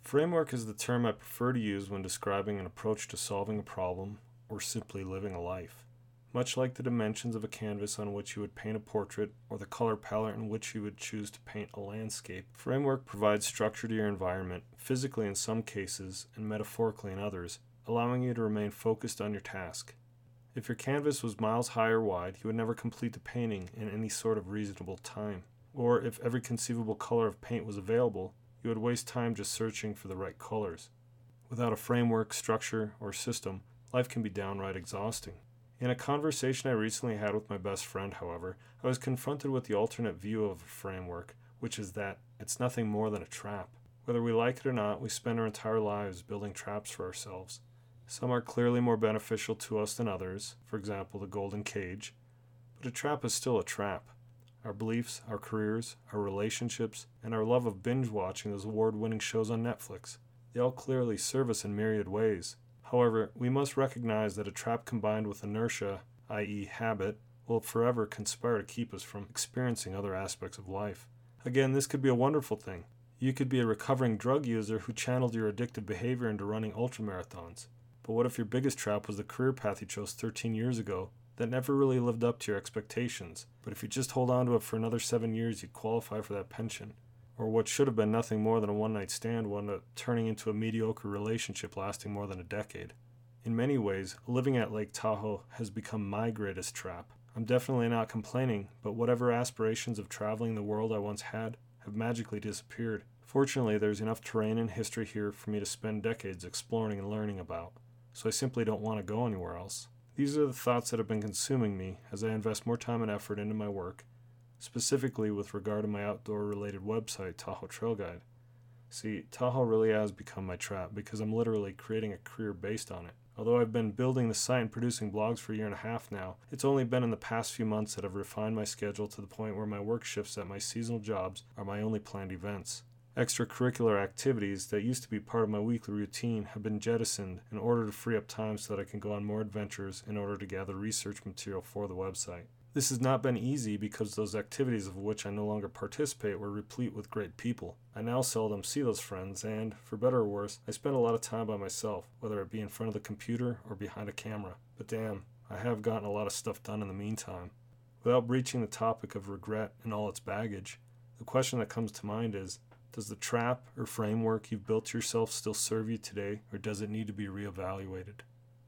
Framework is the term I prefer to use when describing an approach to solving a problem or simply living a life. Much like the dimensions of a canvas on which you would paint a portrait or the color palette in which you would choose to paint a landscape, framework provides structure to your environment, physically in some cases and metaphorically in others, allowing you to remain focused on your task. If your canvas was miles high or wide, you would never complete the painting in any sort of reasonable time. Or if every conceivable color of paint was available, you would waste time just searching for the right colors. Without a framework, structure, or system, life can be downright exhausting. In a conversation I recently had with my best friend, however, I was confronted with the alternate view of a framework, which is that it's nothing more than a trap. Whether we like it or not, we spend our entire lives building traps for ourselves. Some are clearly more beneficial to us than others, for example, the golden cage, but a trap is still a trap. Our beliefs, our careers, our relationships, and our love of binge-watching those award-winning shows on Netflix, they all clearly serve us in myriad ways. However, we must recognize that a trap combined with inertia, i.e. habit, will forever conspire to keep us from experiencing other aspects of life. Again, this could be a wonderful thing. You could be a recovering drug user who channeled your addictive behavior into running ultramarathons. But what if your biggest trap was the career path you chose 13 years ago that never really lived up to your expectations, but if you just hold on to it for another 7 years, you'd qualify for that pension? Or what should have been nothing more than a one-night stand wound up turning into a mediocre relationship lasting more than a decade. In many ways, living at Lake Tahoe has become my greatest trap. I'm definitely not complaining, but whatever aspirations of traveling the world I once had have magically disappeared. Fortunately, there's enough terrain and history here for me to spend decades exploring and learning about, so I simply don't want to go anywhere else. These are the thoughts that have been consuming me as I invest more time and effort into my work, specifically with regard to my outdoor-related website, Tahoe Trail Guide. See, Tahoe really has become my trap because I'm literally creating a career based on it. Although I've been building the site and producing blogs for a year and a half now, it's only been in the past few months that I've refined my schedule to the point where my work shifts at my seasonal jobs are my only planned events. Extracurricular activities that used to be part of my weekly routine have been jettisoned in order to free up time so that I can go on more adventures in order to gather research material for the website. This has not been easy because those activities of which I no longer participate were replete with great people. I now seldom see those friends and, for better or worse, I spend a lot of time by myself, whether it be in front of the computer or behind a camera. But damn, I have gotten a lot of stuff done in the meantime. Without breaching the topic of regret and all its baggage, the question that comes to mind is, does the trap or framework you've built yourself still serve you today, or does it need to be reevaluated?